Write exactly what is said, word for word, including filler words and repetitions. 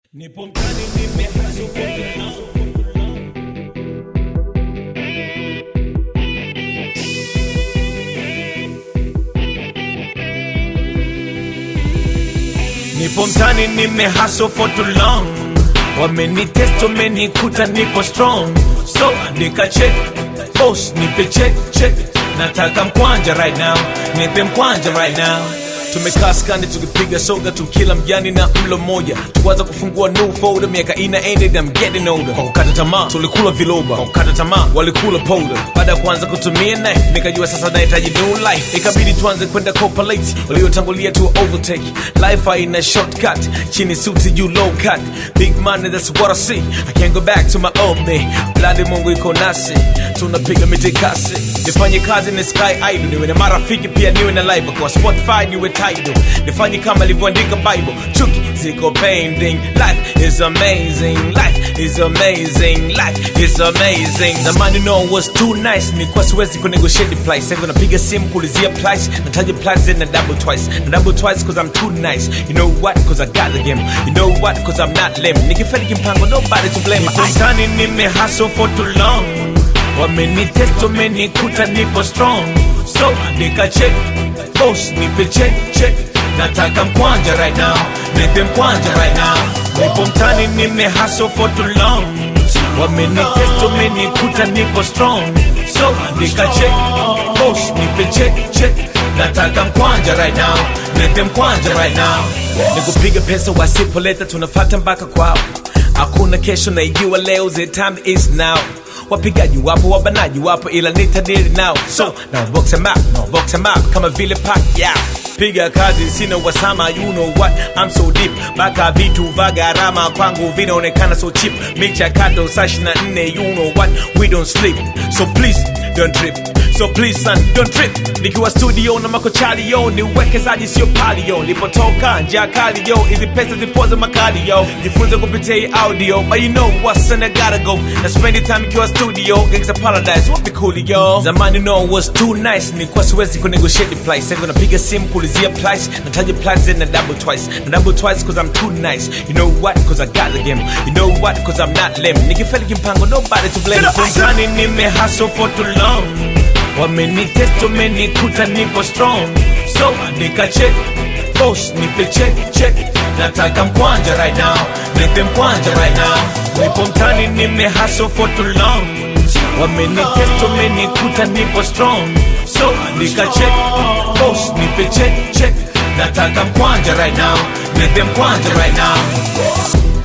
Nipo mtani nimehaso Nipo mtani nimehaso for too long. Wamenitest wamenikuta nipo strong. So nika check, boss nipe check check. Nataka mkwanja right now, nipe mkwanja right now. Tumekaa skandi tukipiga soga tukila mjani na mlo moja. Tuwaza kufungua new folder, miaka ina ended I'm getting older. Kwa kukata tamaa tulikula viloba, kwa kukata tamaa walikula powder. Baada kuanza kutumia knife nikajua sasa nahitaji new life. Ikabidi tuanze kwenda copulate, waliotangulia tu overtake. Life haina shortcut, chini suti juu low cut. Big money that's what I see, I can't go back to my old me. Bloody Mungu iko nasi, tunapiga mitikasi. Nifanye kazi ni sky idol, niwe na marafiki pia niwe na live. Kwa Spotify niwe title, nifanye kama livyoandika Bible. Chuki ziko pending, life is amazing, life is amazing, life is amazing. The money no was too nice, nilikuwa siwezi kunegotiate the price. Sasa napiga simu kulizia price, nataja price na double twice. Na double twice cause I'm too nice. You know what? Cause I got the game. You know what? Cause I'm not lame. Nikifeli kimpango nobody to blame. Mtani nime hustle for too long. Wamenitest wamenikuta nipo strong. So nika check, boss nipe check check. Nataka mkwanja right now, nipe mkwanja right now. Nipo mtani nime hustle for too long. Wamenitest wamenikuta nipo strong. So nika check, boss nipe check check. Nataka mkwanja right now, nipe mkwanja right now. Nikupiga pesa wasipoleta tunafata mpaka kwao. Hakuna kesho na igiwa leo, the time is now. Wapigaji wapo, wabanaji wapo, ila nitadiri now. So, now box em up, now box em up, kama vile pack, yeah. Piga kazi, sina wasama, you know what, I'm so deep. Baka vitu vagarama, kwangu vinaonekana so cheap. Micha kato, sashi na nne, you know what, we don't sleep. So please, don't trip. So please son, don't trip. Nikiwa studio na makochali yo, ni uwekezaji sio pali yo. Lipotoka njia kali yo, hizi pesa zipoze makali yo. Jifunze kupitia audio, but you know what son, I gotta go. Na spend the time nikiwa studio, gangsta paradise, wapi cool yo. Zamani no was too nice, nilikuwa siwezi kunegotiate the price. Sasa napiga simu kulizia price, nataja price na double twice. Na double twice cause I'm too nice. You know what? Cause I got the game. You know what? Cause I'm not lame. Nikifeli kimpango nobody to blame. Mtani nime hustle for too long. Wamenitest wamenikuta nipo strong. So nika check, boss nipe check check. Nataka mkwanja right now, nipe mkwanja right now. Nipo mtani nime hustle for too long. Wamenitest wamenikuta nipo strong. So nika check, boss nipe check check. Nataka mkwanja right now, nipe mkwanja right now.